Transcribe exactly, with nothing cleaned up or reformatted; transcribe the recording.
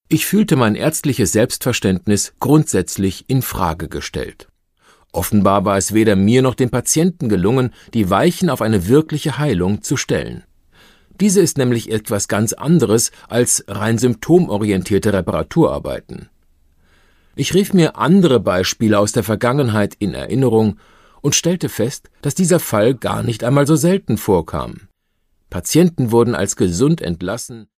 Ich fühlte mein ärztliches Selbstverständnis grundsätzlich in Frage gestellt. Offenbar war es weder mir noch dem Patienten gelungen, die Weichen auf eine wirkliche Heilung zu stellen. Diese ist nämlich etwas ganz anderes als rein symptomorientierte Reparaturarbeiten. Ich rief mir andere Beispiele aus der Vergangenheit in Erinnerung und stellte fest, dass dieser Fall gar nicht einmal so selten vorkam. Patienten wurden als gesund entlassen,